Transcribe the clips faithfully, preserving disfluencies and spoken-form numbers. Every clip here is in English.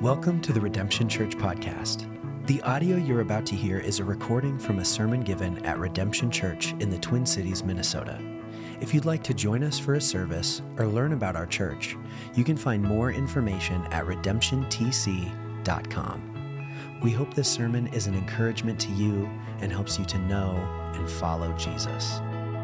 Welcome to the Redemption Church podcast. The audio you're about to hear is a recording from a sermon given at Redemption Church in the Twin Cities, Minnesota. If you'd like to join us for a service or learn about our church, you can find more information at redemption t c dot com. We hope this sermon is an encouragement to you and helps you to know and follow Jesus.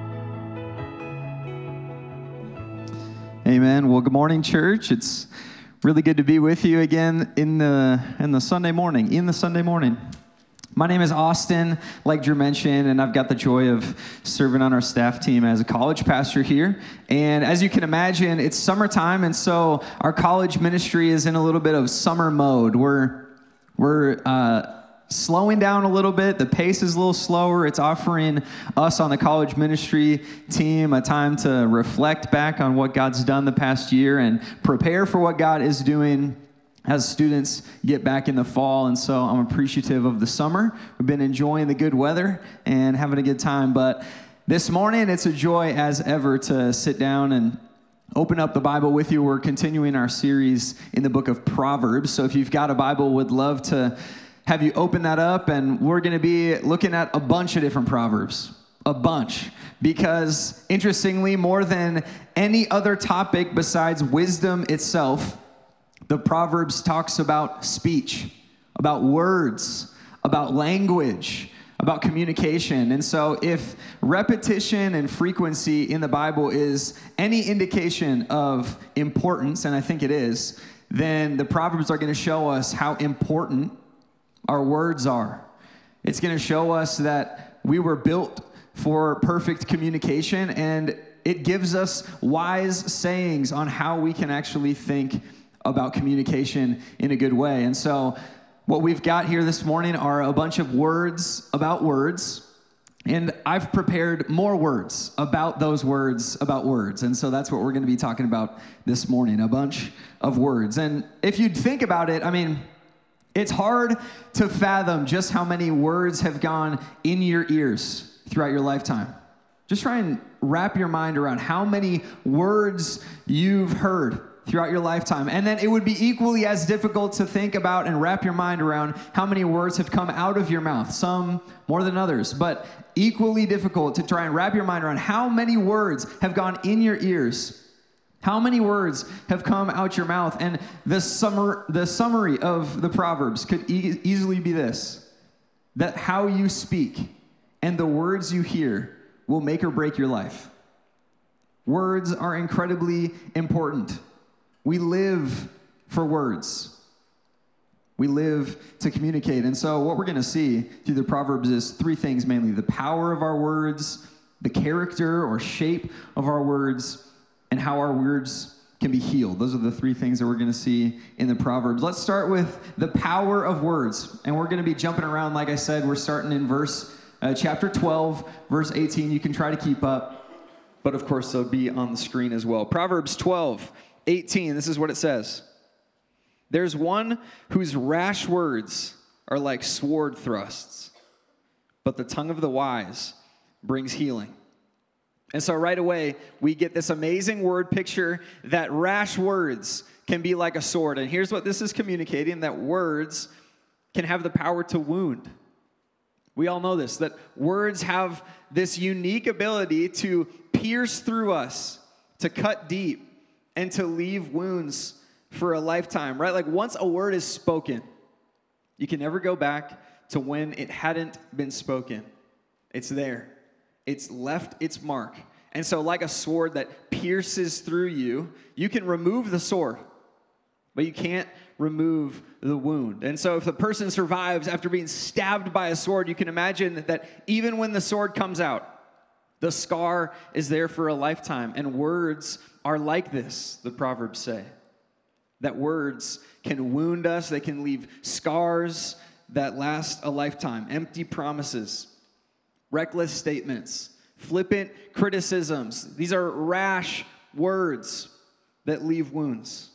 Amen. Well, good morning, church. It's really good to be with you again in the in the Sunday morning, in the Sunday morning. My name is Austin, like Drew mentioned, and I've got the joy of serving on our staff team as a college pastor here. And as you can imagine, it's summertime, and so our college ministry is in a little bit of summer mode. We're we're uh, slowing down a little bit. The pace is a little slower. It's offering us on the college ministry team a time to reflect back on what God's done the past year and prepare for what God is doing as students get back in the fall. And so I'm appreciative of the summer. We've been enjoying the good weather and having a good time. But this morning, it's a joy as ever to sit down and open up the Bible with you. We're continuing our series in the book of Proverbs. So if you've got a Bible, would love to have you open that up, and we're going to be looking at a bunch of different Proverbs, a bunch, because interestingly, more than any other topic besides wisdom itself, the Proverbs talks about speech, about words, about language, about communication. And so if repetition and frequency in the Bible is any indication of importance, and I think it is, then the Proverbs are going to show us how important our words are. It's going to show us that we were built for perfect communication, and it gives us wise sayings on how we can actually think about communication in a good way. And so what we've got here this morning are a bunch of words about words, and I've prepared more words about those words about words. And so that's what we're going to be talking about this morning, a bunch of words. And if you'd think about it, I mean, it's hard to fathom just how many words have gone in your ears throughout your lifetime. Just try and wrap your mind around how many words you've heard throughout your lifetime. And then it would be equally as difficult to think about and wrap your mind around how many words have come out of your mouth, some more than others, but equally difficult to try and wrap your mind around how many words have gone in your ears. How many words have come out your mouth? And the summer, the summary of the Proverbs could e- easily be this: that how you speak and the words you hear will make or break your life. Words are incredibly important. We live for words. We live to communicate. And so what we're going to see through the Proverbs is three things mainly: the power of our words, the character or shape of our words, and how our words can be healed. Those are the three things that we're going to see in the Proverbs. Let's start with the power of words. And we're going to be jumping around. Like I said, we're starting in verse uh, chapter twelve, verse eighteen. You can try to keep up, but of course they'll be on the screen as well. Proverbs twelve, eighteen, this is what it says. There's one whose rash words are like sword thrusts, but the tongue of the wise brings healing. And so right away, we get this amazing word picture that rash words can be like a sword. And here's what this is communicating: that words can have the power to wound. We all know this, that words have this unique ability to pierce through us, to cut deep, and to leave wounds for a lifetime, right? Like once a word is spoken, you can never go back to when it hadn't been spoken. It's there. It's left its mark. And so like a sword that pierces through you, you can remove the sword, but you can't remove the wound. And so if the person survives after being stabbed by a sword, you can imagine that even when the sword comes out, the scar is there for a lifetime. And words are like this, the Proverbs say. That words can wound us. They can leave scars that last a lifetime. Empty promises, reckless statements, flippant criticisms. These are rash words that leave wounds.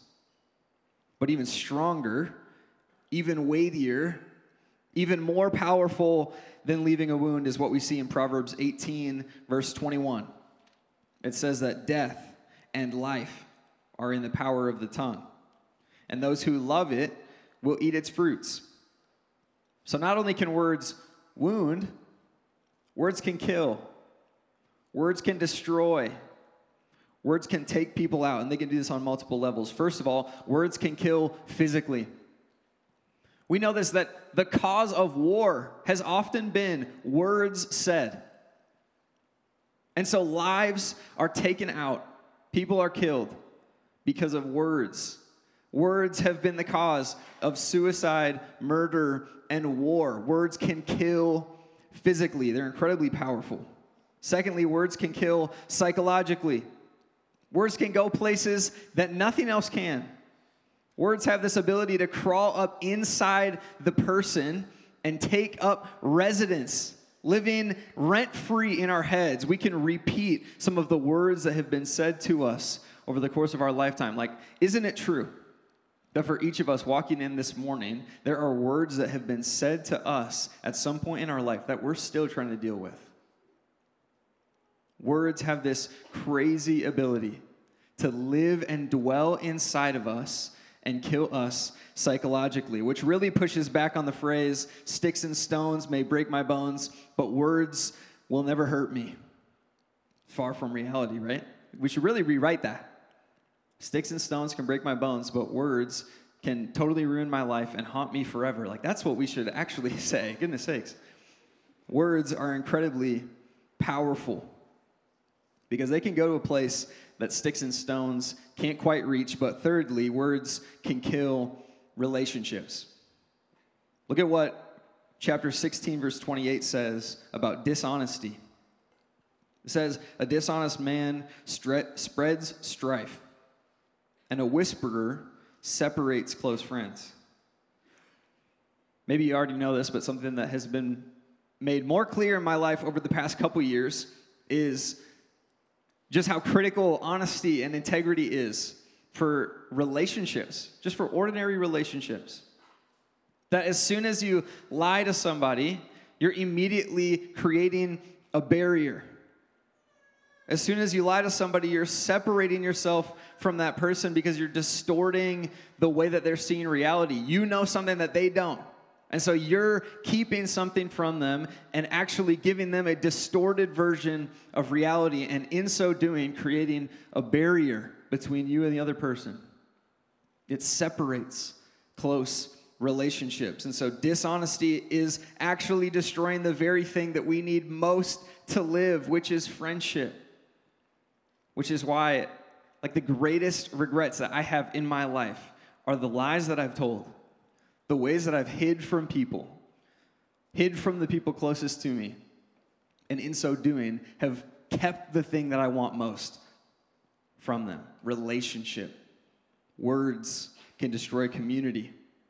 But even stronger, even weightier, even more powerful than leaving a wound is what we see in Proverbs eighteen, verse twenty-one. It says that death and life are in the power of the tongue, and those who love it will eat its fruits. So not only can words wound, words can kill. Words can destroy. Words can take people out, and they can do this on multiple levels. First of all, words can kill physically. We know this, that the cause of war has often been words said. And so lives are taken out. People are killed because of words. Words have been the cause of suicide, murder, and war. Words can kill physically. They're incredibly powerful. Secondly, words can kill psychologically. Words can go places that nothing else can. Words have this ability to crawl up inside the person and take up residence, living rent-free in our heads. We can repeat some of the words that have been said to us over the course of our lifetime. Like, isn't it true that for each of us walking in this morning, there are words that have been said to us at some point in our life that we're still trying to deal with? Words have this crazy ability to live and dwell inside of us and kill us psychologically, which really pushes back on the phrase, sticks and stones may break my bones, but words will never hurt me. Far from reality, right? We should really rewrite that. Sticks and stones can break my bones, but words can totally ruin my life and haunt me forever. Like, that's what we should actually say. Goodness sakes. Words are incredibly powerful because they can go to a place that sticks and stones can't quite reach. But thirdly, words can kill relationships. Look at what chapter sixteen, verse twenty-eight says about dishonesty. It says, a dishonest man stre- spreads strife, and a whisperer separates close friends. Maybe you already know this, but something that has been made more clear in my life over the past couple years is just how critical honesty and integrity is for relationships, just for ordinary relationships. That as soon as you lie to somebody, you're immediately creating a barrier. As soon as you lie to somebody, you're separating yourself from that person because you're distorting the way that they're seeing reality. You know something that they don't. And so you're keeping something from them and actually giving them a distorted version of reality, and in so doing, creating a barrier between you and the other person. It separates close relationships. And so dishonesty is actually destroying the very thing that we need most to live, which is friendship. Which is why, like, the greatest regrets that I have in my life are the lies that I've told. The ways that I've hid from people, hid from the people closest to me, and in so doing have kept the thing that I want most from them, relationship. Words can destroy community.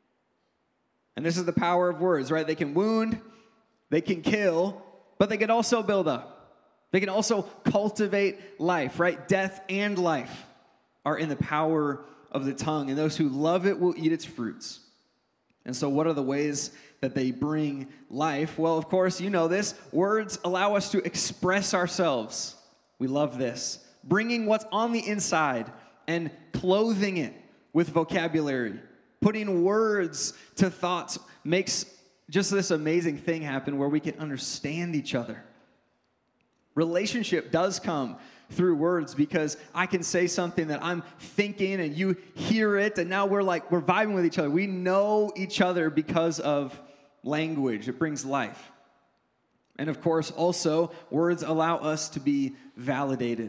And this is the power of words, right? They can wound, they can kill, but they can also build up. They can also cultivate life, right? Death and life are in the power of the tongue, and those who love it will eat its fruits. And so what are the ways that they bring life? Well, of course, you know this. Words allow us to express ourselves. We love this. Bringing what's on the inside and clothing it with vocabulary. Putting words to thoughts makes just this amazing thing happen where we can understand each other. Relationship does come through words because I can say something that I'm thinking and you hear it, and now we're like, we're vibing with each other. We know each other because of language. It brings life. And of course, also, words allow us to be validated.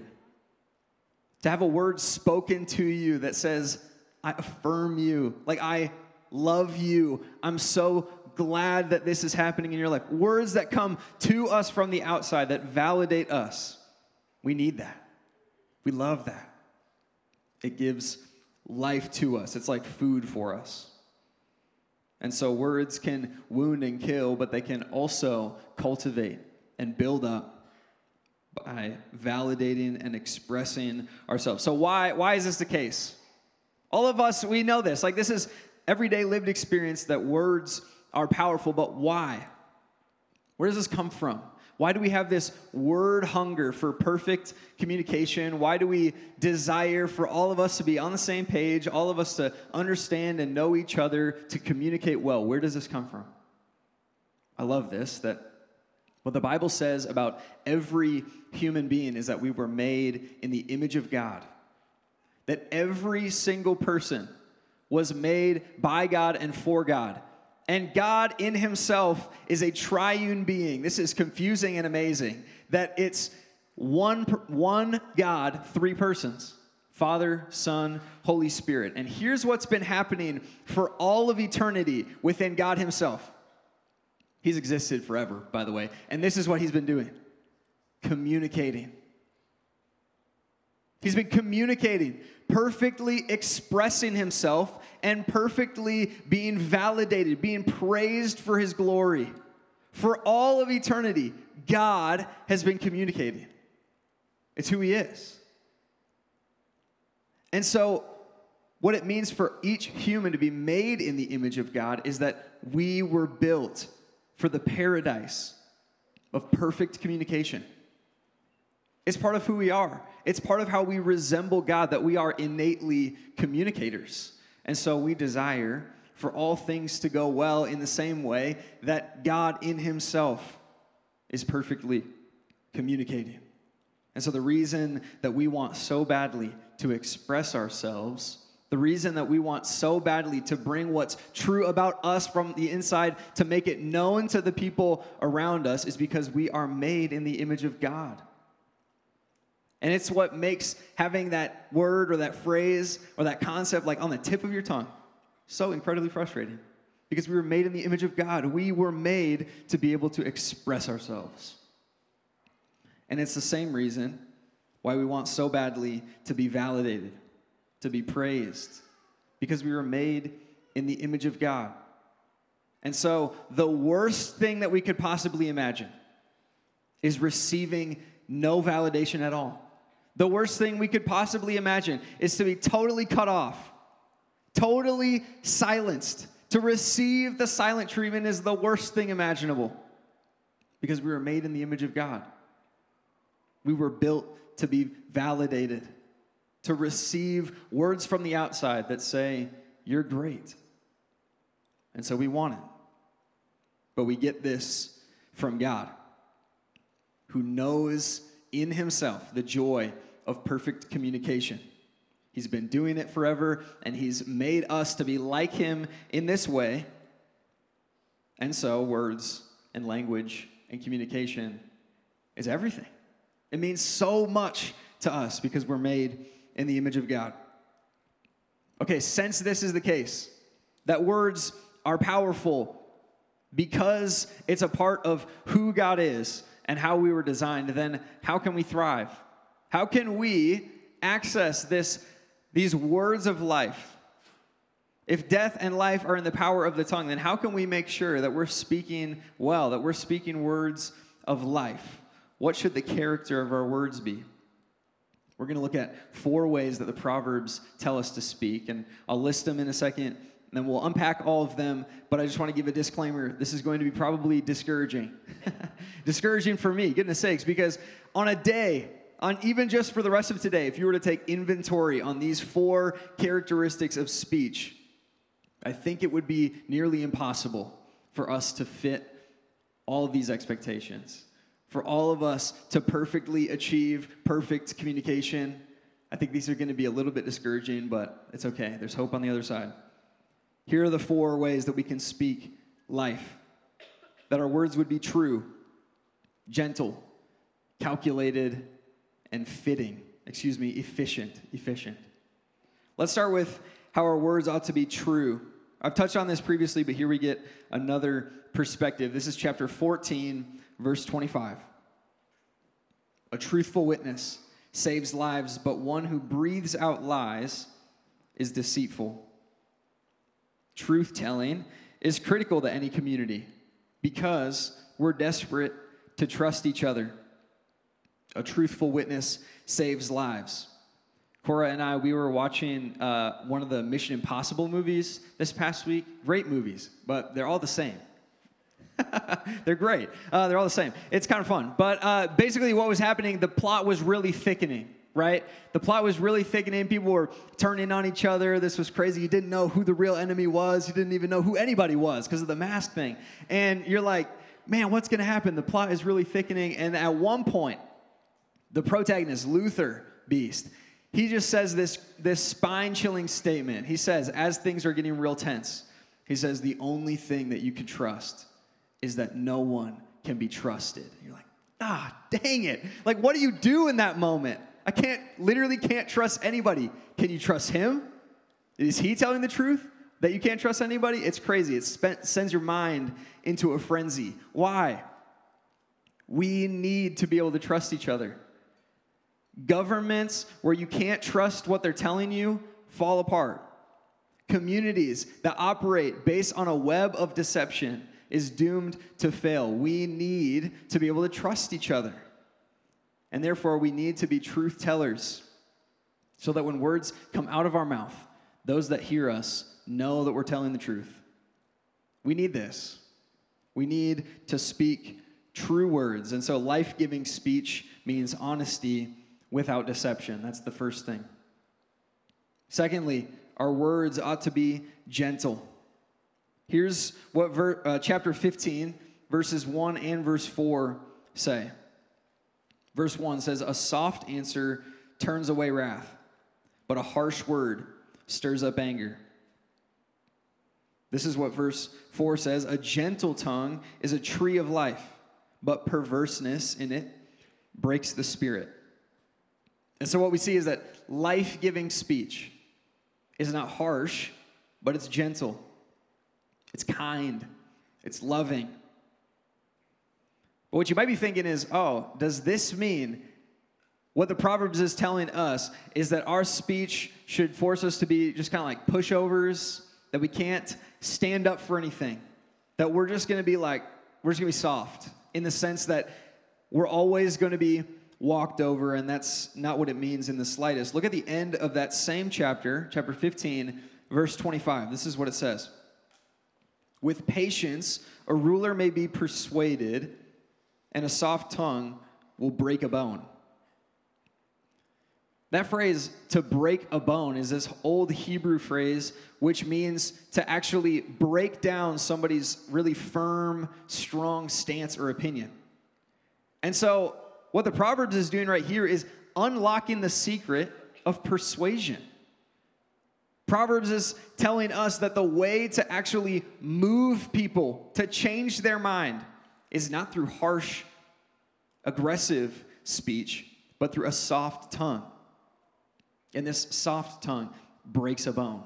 To have a word spoken to you that says, I affirm you, like I love you, I'm so glad that this is happening in your life. Words that come to us from the outside that validate us. We need that. We love that. It gives life to us. It's like food for us. And so words can wound and kill, but they can also cultivate and build up by validating and expressing ourselves. So why, why is this the case? All of us, we know this. Like, this is everyday lived experience that words are powerful, but why? Where does this come from? Why do we have this word hunger for perfect communication? Why do we desire for all of us to be on the same page, all of us to understand and know each other, to communicate well? Where does this come from? I love this, that what the Bible says about every human being is that we were made in the image of God. That every single person was made by God and for God. And God in himself is a triune being. This is confusing and amazing. That it's one, one God, three persons. Father, Son, Holy Spirit. And here's what's been happening for all of eternity within God himself. He's existed forever, by the way. And this is what he's been doing. Communicating. He's been communicating, perfectly expressing himself, and perfectly being validated, being praised for his glory. For all of eternity, God has been communicating. It's who he is. And so, what it means for each human to be made in the image of God is that we were built for the paradise of perfect communication. It's part of who we are. It's part of how we resemble God, that we are innately communicators. And so we desire for all things to go well in the same way that God in himself is perfectly communicating. And so the reason that we want so badly to express ourselves, the reason that we want so badly to bring what's true about us from the inside to make it known to the people around us is because we are made in the image of God. And it's what makes having that word or that phrase or that concept like on the tip of your tongue so incredibly frustrating. Because we were made in the image of God. We were made to be able to express ourselves. And it's the same reason why we want so badly to be validated, to be praised. Because we were made in the image of God. And so the worst thing that we could possibly imagine is receiving no validation at all. The worst thing we could possibly imagine is to be totally cut off, totally silenced. To receive the silent treatment is the worst thing imaginable because we were made in the image of God. We were built to be validated, to receive words from the outside that say, you're great. And so we want it. But we get this from God, who knows in himself the joy of perfect communication. He's been doing it forever, and he's made us to be like him in this way. And so words and language and communication is everything. It means so much to us because we're made in the image of God. Okay, since this is the case, that words are powerful because it's a part of who God is and how we were designed, then how can we thrive? How can we access this, these words of life? If death and life are in the power of the tongue, then how can we make sure that we're speaking well, that we're speaking words of life? What should the character of our words be? We're going to look at four ways that the Proverbs tell us to speak, and I'll list them in a second, and then we'll unpack all of them, but I just want to give a disclaimer. This is going to be probably discouraging. Discouraging for me, goodness sakes, because on a day, on even just for the rest of today, if you were to take inventory on these four characteristics of speech, I think it would be nearly impossible for us to fit all of these expectations. For all of us to perfectly achieve perfect communication. I think these are going to be a little bit discouraging, but it's okay. There's hope on the other side. Here are the four ways that we can speak life. That our words would be true, gentle, calculated, and fitting. Excuse me, efficient. Efficient. Let's start with how our words ought to be true. I've touched on this previously, but here we get another perspective. This is chapter fourteen, verse twenty-five. A truthful witness saves lives, but one who breathes out lies is deceitful. Truth-telling is critical to any community because we're desperate to trust each other. A truthful witness saves lives. Cora and I, we were watching uh, one of the Mission Impossible movies this past week. Great movies, but they're all the same. They're great. Uh, they're all the same. It's kind of fun. But uh, basically what was happening, the plot was really thickening, right? The plot was really thickening. People were turning on each other. This was crazy. You didn't know who the real enemy was. You didn't even know who anybody was because of the mask thing. And you're like, man, what's going to happen? The plot is really thickening. And at one point, the protagonist, Luther Beast, he just says this, this spine-chilling statement. He says, as things are getting real tense, he says, the only thing that you can trust is that no one can be trusted. You're like, ah, dang it. Like, what do you do in that moment? I can't, literally can't trust anybody. Can you trust him? Is he telling the truth that you can't trust anybody? It's crazy. It spent, sends your mind into a frenzy. Why? We need to be able to trust each other. Governments where you can't trust what they're telling you fall apart. Communities that operate based on a web of deception is doomed to fail. We need to be able to trust each other. And therefore, we need to be truth tellers so that when words come out of our mouth, those that hear us know that we're telling the truth. We need this. We need to speak true words. And so life-giving speech means honesty without deception. That's the first thing. Secondly, our words ought to be gentle. Here's what ver- uh, chapter fifteen, verses one and verse four say. Verse one says, a soft answer turns away wrath, but a harsh word stirs up anger. This is what verse four says, a gentle tongue is a tree of life, but perverseness in it breaks the spirit. And so what we see is that life-giving speech is not harsh, but it's gentle. It's kind. It's loving. But what you might be thinking is, oh, does this mean what the Proverbs is telling us is that our speech should force us to be just kind of like pushovers, that we can't stand up for anything, that we're just going to be like, we're just going to be soft in the sense that we're always going to be walked over, and that's not what it means in the slightest. Look at the end of that same chapter, chapter fifteen, verse twenty-five. This is what it says. With patience, a ruler may be persuaded, and a soft tongue will break a bone. That phrase, to break a bone, is this old Hebrew phrase which means to actually break down somebody's really firm, strong stance or opinion. And so what the Proverbs is doing right here is unlocking the secret of persuasion. Proverbs is telling us that the way to actually move people to change their mind is not through harsh, aggressive speech, but through a soft tongue. And this soft tongue breaks a bone.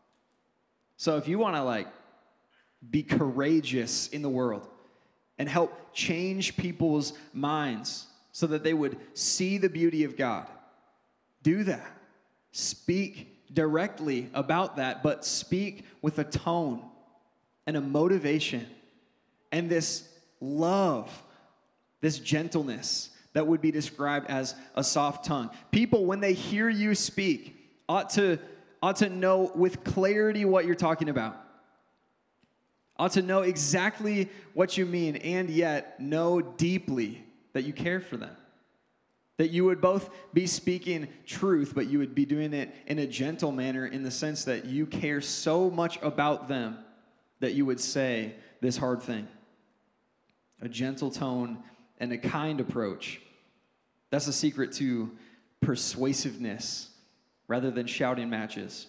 So if you want to like be courageous in the world and help change people's minds so that they would see the beauty of God, do that. Speak directly about that, but speak with a tone and a motivation and this love, this gentleness that would be described as a soft tongue. People, when they hear you speak, ought to, ought to know with clarity what you're talking about. Ought to know exactly what you mean, and yet know deeply that you care for them. That you would both be speaking truth, but you would be doing it in a gentle manner in the sense that you care so much about them that you would say this hard thing. A gentle tone and a kind approach. That's the secret to persuasiveness rather than shouting matches.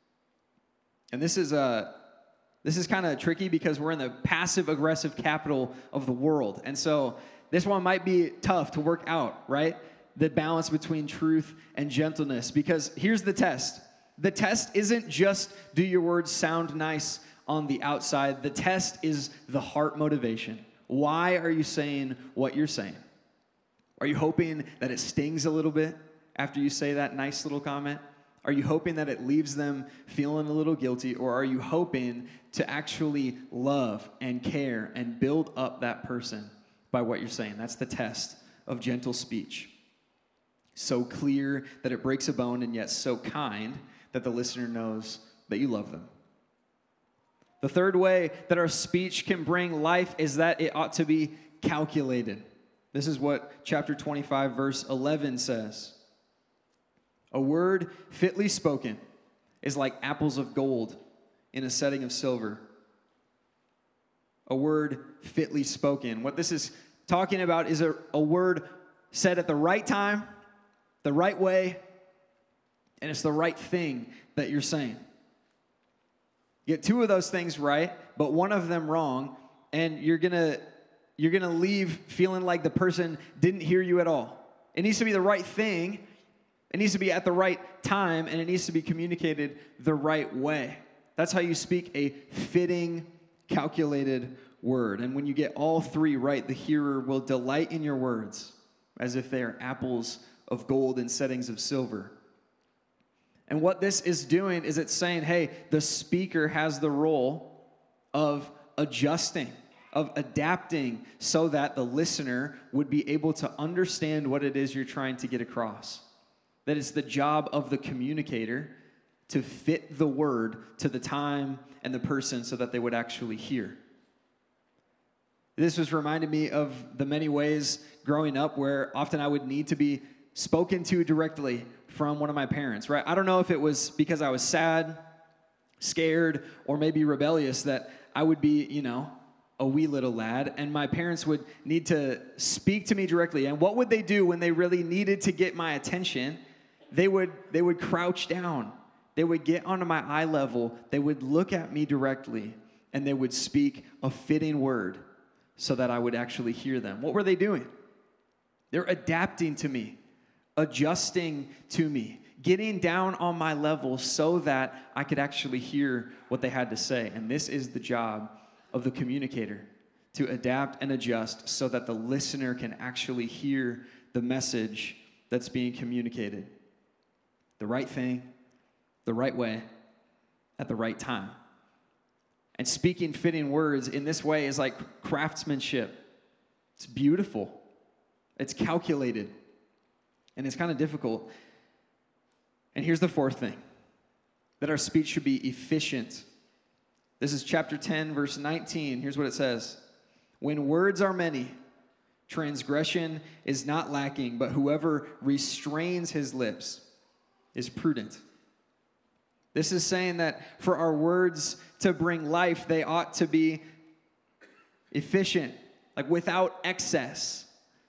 And this is a This is kind of tricky because we're in the passive-aggressive capital of the world. And so this one might be tough to work out, right? The balance between truth and gentleness. Because here's the test. The test isn't just do your words sound nice on the outside. The test is the heart motivation. Why are you saying what you're saying? Are you hoping that it stings a little bit after you say that nice little comment? Are you hoping that it leaves them feeling a little guilty, or are you hoping to actually love and care and build up that person by what you're saying? That's the test of gentle speech. So clear that it breaks a bone, and yet so kind that the listener knows that you love them. The third way that our speech can bring life is that it ought to be calculated. This is what chapter twenty-five, verse eleven says. A word fitly spoken is like apples of gold in a setting of silver. A word fitly spoken. What this is talking about is a, a word said at the right time, the right way, and it's the right thing that you're saying. You get two of those things right, but one of them wrong, and you're gonna you're gonna leave feeling like the person didn't hear you at all. It needs to be the right thing, it needs to be at the right time, and it needs to be communicated the right way. That's how you speak a fitting, calculated word. And when you get all three right, the hearer will delight in your words as if they are apples of gold in settings of silver. And what this is doing is it's saying, hey, the speaker has the role of adjusting, of adapting so that the listener would be able to understand what it is you're trying to get across. That it's the job of the communicator to fit the word to the time and the person so that they would actually hear. This was reminding me of the many ways growing up where often I would need to be spoken to directly from one of my parents, right? I don't know if it was because I was sad, scared, or maybe rebellious that I would be, you know, a wee little lad, and my parents would need to speak to me directly. And what would they do when they really needed to get my attention? They would they would crouch down. They would get onto my eye level. They would look at me directly, and they would speak a fitting word so that I would actually hear them. What were they doing? They're adapting to me, adjusting to me, getting down on my level so that I could actually hear what they had to say. And this is the job of the communicator, to adapt and adjust so that the listener can actually hear the message that's being communicated. The right thing, the right way, at the right time. And speaking fitting words in this way is like craftsmanship. It's beautiful. It's calculated. And it's kind of difficult. And here's the fourth thing, that our speech should be efficient. This is chapter ten, verse nineteen. Here's what it says. When words are many, transgression is not lacking, but whoever restrains his lips is prudent. This is saying that for our words to bring life, they ought to be efficient, like without excess.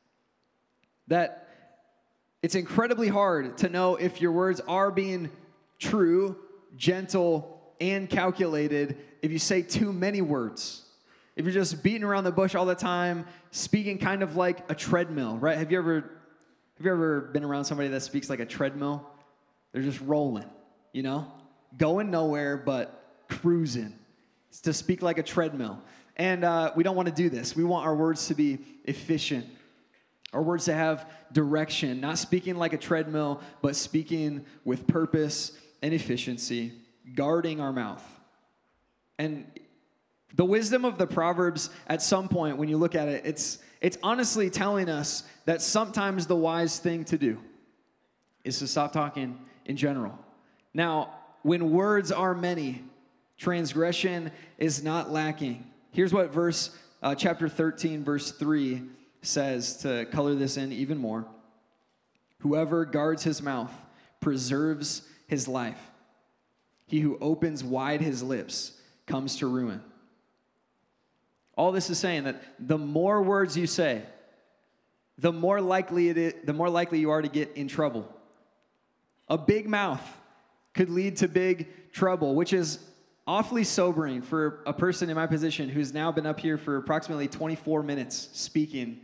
That it's incredibly hard to know if your words are being true, gentle, and calculated if you say too many words. If you're just beating around the bush all the time, speaking kind of like a treadmill, right? Have you ever have you ever been around somebody that speaks like a treadmill? They're just rolling, you know? Going nowhere, but cruising. It's to speak like a treadmill. And uh, we don't want to do this. We want our words to be efficient. Our words to have direction, not speaking like a treadmill, but speaking with purpose and efficiency, guarding our mouth. And the wisdom of the Proverbs, at some point, when you look at it, it's, it's honestly telling us that sometimes the wise thing to do is to stop talking in general. Now, when words are many, transgression is not lacking. Here's what verse, uh, chapter thirteen, verse three says to color this in even more. Whoever guards his mouth preserves his life. He who opens wide his lips comes to ruin. All this is saying that the more words you say, the more likely it is, the more likely you are to get in trouble. A big mouth could lead to big trouble, which is awfully sobering for a person in my position who's now been up here for approximately twenty-four minutes speaking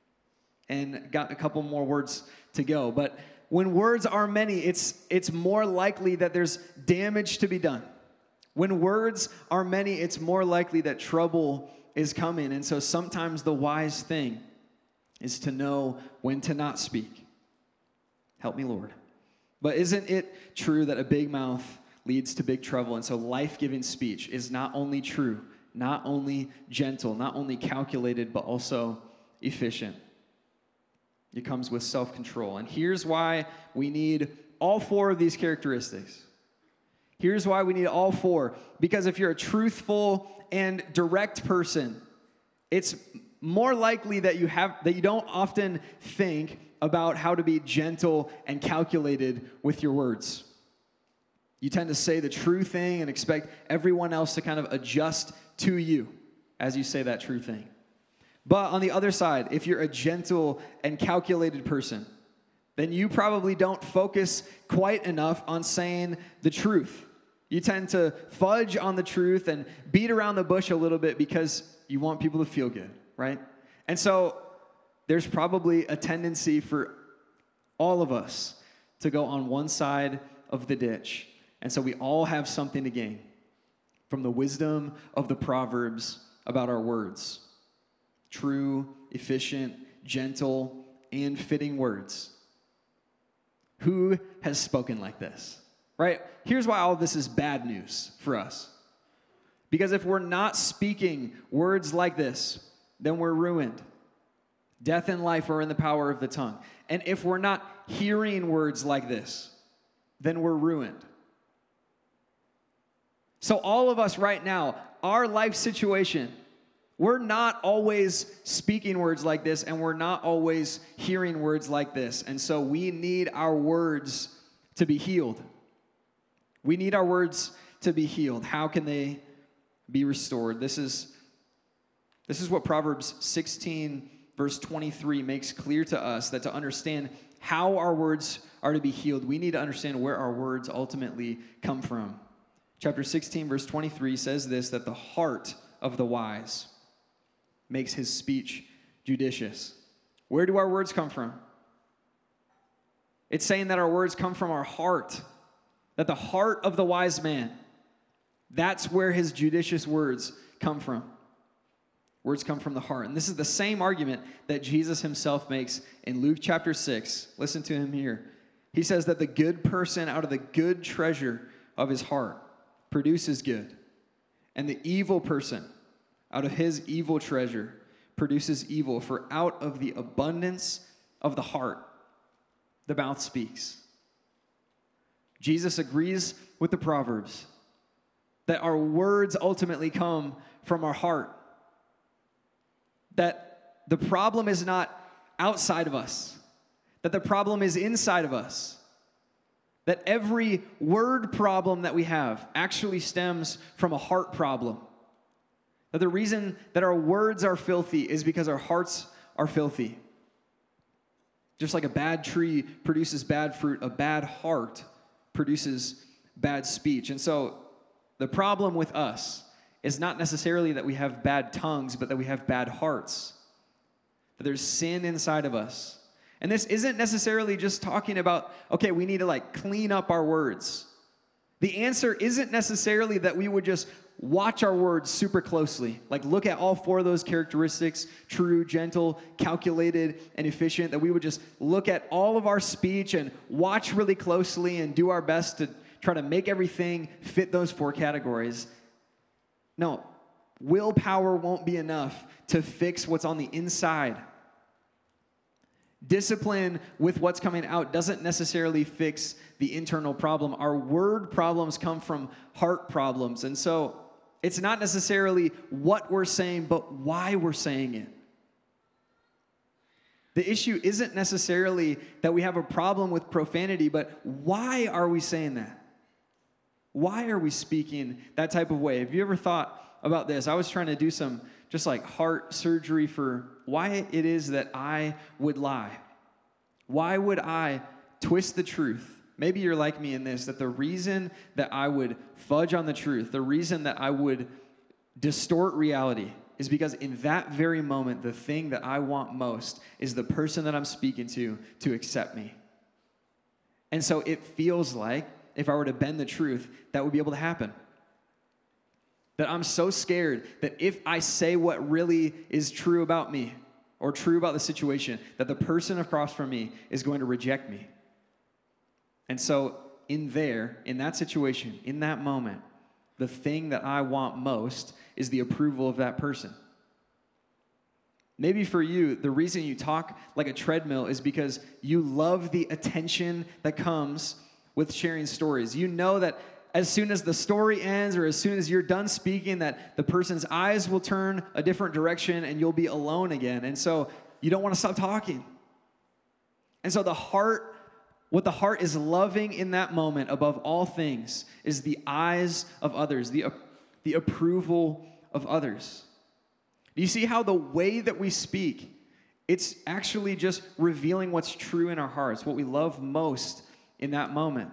and got a couple more words to go. But when words are many, it's it's more likely that there's damage to be done. When words are many, it's more likely that trouble is coming. And so sometimes the wise thing is to know when to not speak. Help me, Lord. But isn't it true that a big mouth leads to big trouble? And so life-giving speech is not only true, not only gentle, not only calculated, but also efficient. It comes with self-control. And here's why we need all four of these characteristics. Here's why we need all four. Because if you're a truthful and direct person, it's more likely that you have that you don't often think about how to be gentle and calculated with your words. You tend to say the true thing and expect everyone else to kind of adjust to you as you say that true thing. But on the other side, if you're a gentle and calculated person, then you probably don't focus quite enough on saying the truth. You tend to fudge on the truth and beat around the bush a little bit because you want people to feel good, right? And so there's probably a tendency for all of us to go on one side of the ditch. And so we all have something to gain from the wisdom of the Proverbs about our words. True, efficient, gentle, and fitting words. Who has spoken like this? Right? Here's why all of this is bad news for us. Because if we're not speaking words like this, then we're ruined. Death and life are in the power of the tongue. And if we're not hearing words like this, then we're ruined. So all of us right now, our life situation, we're not always speaking words like this, and we're not always hearing words like this. And so we need our words to be healed. We need our words to be healed. How can they be restored? This is, this is what Proverbs sixteen, verse twenty-three makes clear to us, that to understand how our words are to be healed, we need to understand where our words ultimately come from. Chapter sixteen, verse twenty-three says this, that the heart of the wise makes his speech judicious. Where do our words come from? It's saying that our words come from our heart. That the heart of the wise man, that's where his judicious words come from. Words come from the heart. And this is the same argument that Jesus himself makes in Luke chapter six. Listen to him here. He says that the good person out of the good treasure of his heart produces good. And the evil person out of his evil treasure produces evil. For out of the abundance of the heart, the mouth speaks. Jesus agrees with the Proverbs that our words ultimately come from our heart. That the problem is not outside of us. That the problem is inside of us. That every word problem that we have actually stems from a heart problem. That the reason that our words are filthy is because our hearts are filthy. Just like a bad tree produces bad fruit, a bad heart produces bad speech. And so the problem with us is not necessarily that we have bad tongues, but that we have bad hearts. That there's sin inside of us. And this isn't necessarily just talking about, okay, we need to like clean up our words. The answer isn't necessarily that we would just watch our words super closely. Like look at all four of those characteristics, true, gentle, calculated, and efficient, that we would just look at all of our speech and watch really closely and do our best to try to make everything fit those four categories. No, willpower won't be enough to fix what's on the inside. Discipline with what's coming out doesn't necessarily fix the internal problem. Our word problems come from heart problems. And so it's not necessarily what we're saying, but why we're saying it. The issue isn't necessarily that we have a problem with profanity, but why are we saying that? Why are we speaking that type of way? Have you ever thought about this? I was trying to do some just like heart surgery for why it is that I would lie. Why would I twist the truth? Maybe you're like me in this, that the reason that I would fudge on the truth, the reason that I would distort reality is because in that very moment, the thing that I want most is the person that I'm speaking to to accept me. And so it feels like if I were to bend the truth, that would be able to happen. That I'm so scared that if I say what really is true about me or true about the situation, that the person across from me is going to reject me. And so in there, in that situation, in that moment, the thing that I want most is the approval of that person. Maybe for you, the reason you talk like a treadmill is because you love the attention that comes with sharing stories. You know that as soon as the story ends or as soon as you're done speaking, that the person's eyes will turn a different direction and you'll be alone again. And so you don't want to stop talking. And so the heart, what the heart is loving in that moment above all things is the eyes of others, the, the approval of others. Do you see how the way that we speak, it's actually just revealing what's true in our hearts, what we love most in that moment?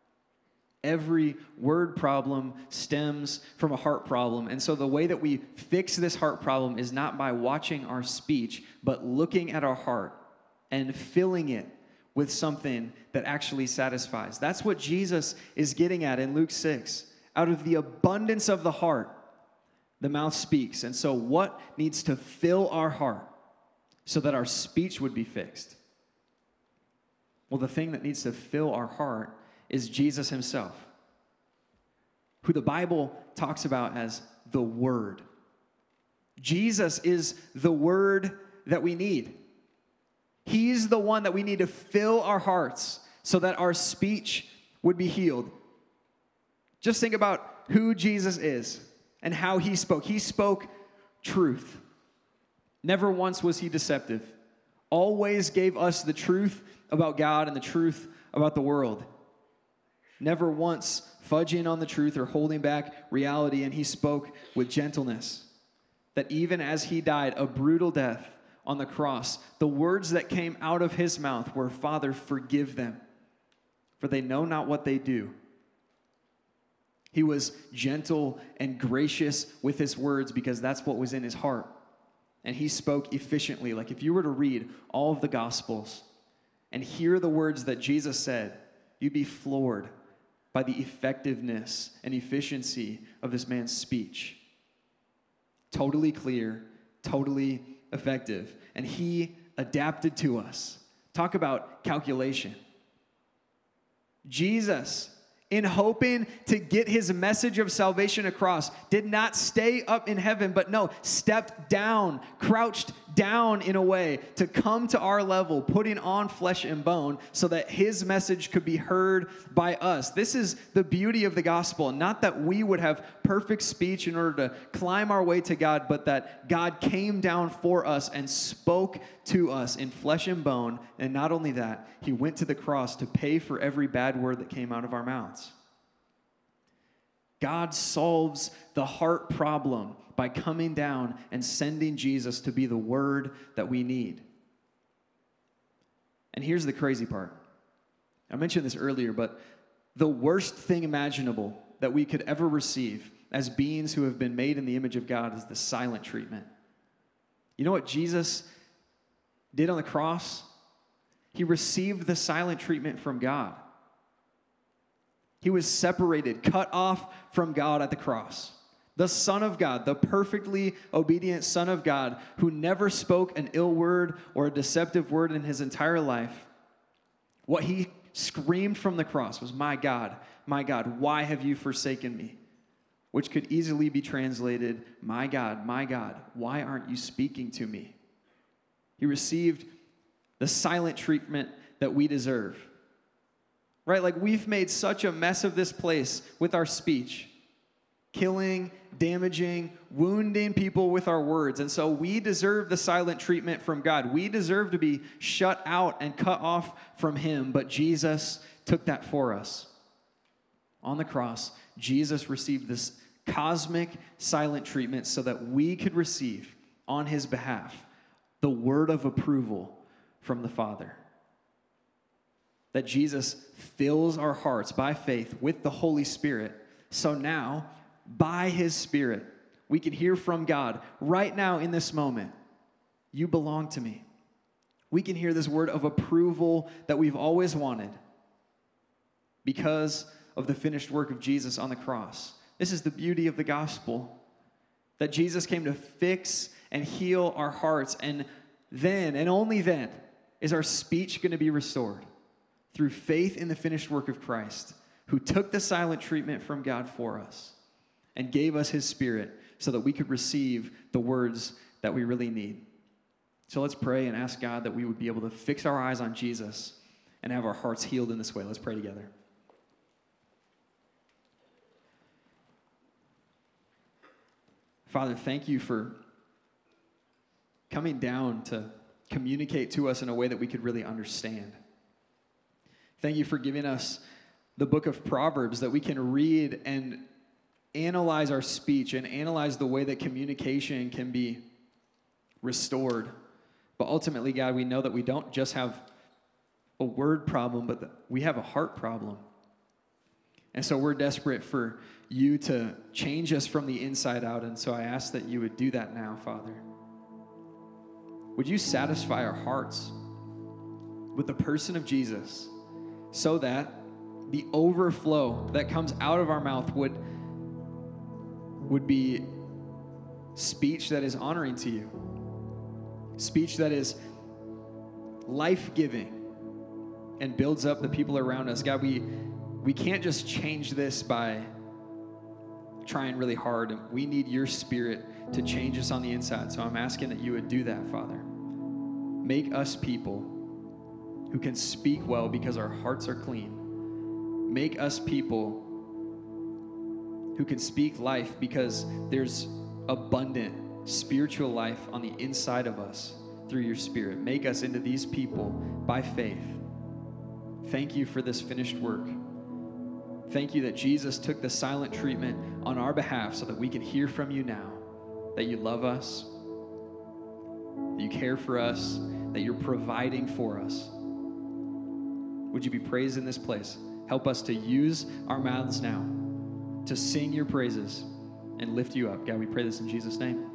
Every word problem stems from a heart problem. And so the way that we fix this heart problem is not by watching our speech, but looking at our heart and filling it with something that actually satisfies. That's what Jesus is getting at in Luke six. Out of the abundance of the heart, the mouth speaks. And so what needs to fill our heart so that our speech would be fixed? Well, the thing that needs to fill our heart is Jesus himself, who the Bible talks about as the Word. Jesus is the Word that we need. He's the one that we need to fill our hearts so that our speech would be healed. Just think about who Jesus is and how he spoke. He spoke truth. Never once was he deceptive. Always gave us the truth about God and the truth about the world. Never once fudging on the truth or holding back reality, and he spoke with gentleness. That even as he died a brutal death on the cross, the words that came out of his mouth were, "Father, forgive them, for they know not what they do." He was gentle and gracious with his words because that's what was in his heart. And he spoke efficiently. Like if you were to read all of the Gospels and hear the words that Jesus said, you'd be floored by the effectiveness and efficiency of this man's speech. Totally clear, totally effective. And he adapted to us. Talk about calculation. Jesus, in hoping to get his message of salvation across, did not stay up in heaven, but no, stepped down, crouched down in a way to come to our level, putting on flesh and bone so that his message could be heard by us. This is the beauty of the gospel. Not that we would have perfect speech in order to climb our way to God, but that God came down for us and spoke to us in flesh and bone. And not only that, he went to the cross to pay for every bad word that came out of our mouths. God solves the heart problem by coming down and sending Jesus to be the word that we need. And here's the crazy part. I mentioned this earlier, but the worst thing imaginable that we could ever receive as beings who have been made in the image of God is the silent treatment. You know what Jesus did on the cross? He received the silent treatment from God. He was separated, cut off from God at the cross. The Son of God, the perfectly obedient Son of God, who never spoke an ill word or a deceptive word in his entire life. What he screamed from the cross was, "My God, my God, why have you forsaken me?" Which could easily be translated, "My God, my God, why aren't you speaking to me?" He received the silent treatment that we deserve. Right? Like we've made such a mess of this place with our speech. Killing, damaging, wounding people with our words. And so we deserve the silent treatment from God. We deserve to be shut out and cut off from him. But Jesus took that for us. On the cross, Jesus received this cosmic silent treatment so that we could receive on his behalf the word of approval from the Father. That Jesus fills our hearts by faith with the Holy Spirit. So now, by his Spirit, we can hear from God right now in this moment. You belong to me. We can hear this word of approval that we've always wanted because of the finished work of Jesus on the cross. This is the beauty of the gospel, that Jesus came to fix and heal our hearts, and then, and only then, is our speech going to be restored through faith in the finished work of Christ, who took the silent treatment from God for us and gave us his Spirit so that we could receive the words that we really need. So let's pray and ask God that we would be able to fix our eyes on Jesus and have our hearts healed in this way. Let's pray together. Father, thank you for coming down to communicate to us in a way that we could really understand. Thank you for giving us the book of Proverbs that we can read and analyze our speech and analyze the way that communication can be restored. But ultimately, God, we know that we don't just have a word problem, but that we have a heart problem. And so we're desperate for you to change us from the inside out. And so I ask that you would do that now, Father. Would you satisfy our hearts with the person of Jesus so that the overflow that comes out of our mouth would, would be speech that is honoring to you, speech that is life-giving and builds up the people around us. God, we, we can't just change this by trying really hard. We need your Spirit to change us on the inside. So I'm asking that you would do that, Father. Make us people who can speak well because our hearts are clean. Make us people who can speak life because there's abundant spiritual life on the inside of us through your Spirit. Make us into these people by faith. Thank you for this finished work. Thank you that Jesus took the silent treatment on our behalf so that we can hear from you now, that you love us, that you care for us, that you're providing for us. Would you be praised in this place? Help us to use our mouths now to sing your praises and lift you up. God, we pray this in Jesus' name.